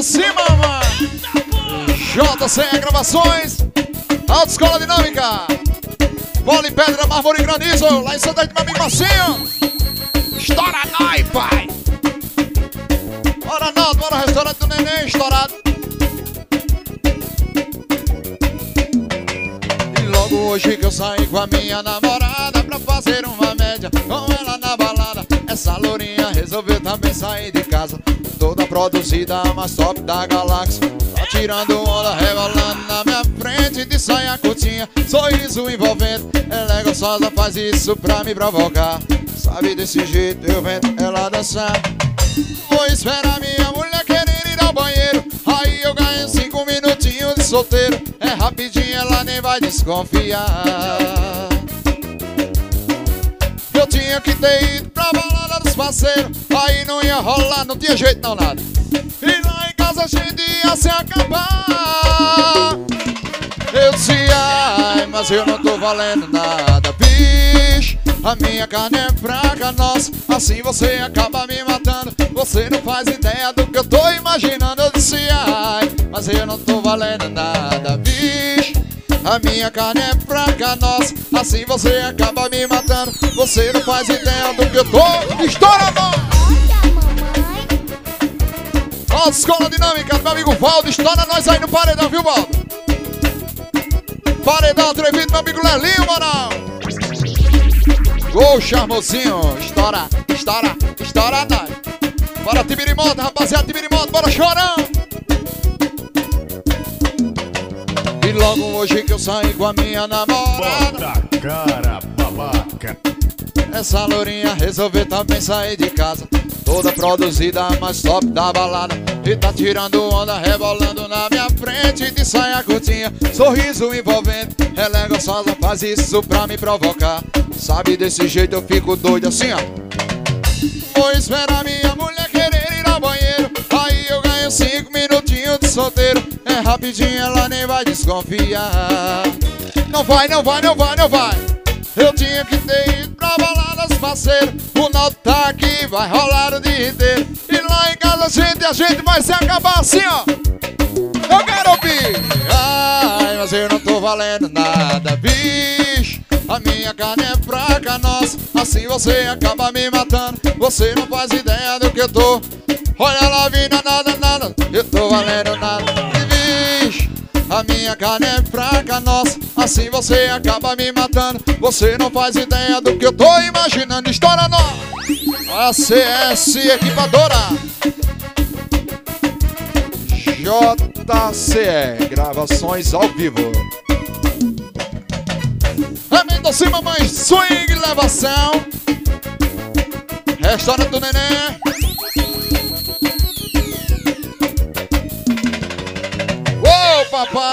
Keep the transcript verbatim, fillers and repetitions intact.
cima, mano. J C Gravações, Autoescola Dinâmica, Bola em Pedra, Mármore e Granizo, lá em Santa de meu amigo Marcinho. Estoura nós, pai. Bora, Naldo, bora, restaurante do Neném, estourado. E logo hoje que eu saí com a minha namorada pra fazer uma média com ela na balada, essa lourinha resolveu também sair de casa, toda produzida, a mais top da galáxia. Tá tirando onda, rebolando na minha frente, de saia curtinha, sorriso envolvente. Ela é gostosa, faz isso pra me provocar. Sabe, desse jeito eu vendo ela dançar. Vou esperar minha mulher querer ir ao banheiro, aí eu ganho cinco minutinhos de solteiro. É rapidinho, ela nem vai desconfiar. Eu tinha que ter ido pra balada dos parceiros, aí não ia rolar, não tinha jeito não, nada. E lá em casa a gente ia se acabar. Eu disse, ai, mas eu não tô valendo nada, bicho. A minha carne é fraca, nossa, assim você acaba me matando. Você não faz ideia do que eu tô imaginando. Eu disse, ai, mas eu não tô valendo nada, bicho. A minha carne é fraca, nossa, assim você acaba me matando. Você não faz ideia do que eu tô. Estoura, mano! Autoescola Dinâmica, meu amigo Valdo, estoura nós aí no paredão, viu, Valdo? Paredão atrevido, meu amigo Lelinho, mano. Ô, charmosinho, estoura, estoura, estoura nós. Bora, Tibirimota, rapaziada, Tibirimota, bora, chorão. E logo hoje que eu saí com a minha namorada, bota cara, babaca. essa lourinha resolveu também sair de casa, toda produzida, a mais top da balada. E tá tirando onda, rebolando na minha frente, de saia curtinha, sorriso envolvente. Ela é gostosa, faz isso pra me provocar. Sabe, desse jeito eu fico doido assim, ó. Vou esperar minha mulher querer ir ao banheiro, aí eu ganho cinco minutinhos de solteiro. É rapidinho, ela nem vai desconfiar. Não vai, não vai, não vai, não vai. Eu tinha que ter ido pra balada dos parceiros, o Naldo tá aqui, vai rolar o dia inteiro. E lá em casa a gente, a gente vai se acabar assim, ó. Eu quero ouvir. Ai, mas eu não tô valendo nada, bicho. A minha carne é fraca, nossa, assim você acaba me matando. Você não faz ideia do que eu tô. Olha lá, vida, nada, nada, eu tô valendo nada, bicho. A minha carne é fraca, nossa, assim você acaba me matando. Você não faz ideia do que eu tô imaginando. Estoura nós, A C S Equipadora, J C E Gravações ao vivo. Amém cima, mamãe, swing, levação. Restaurante do Neném. Ô, papai.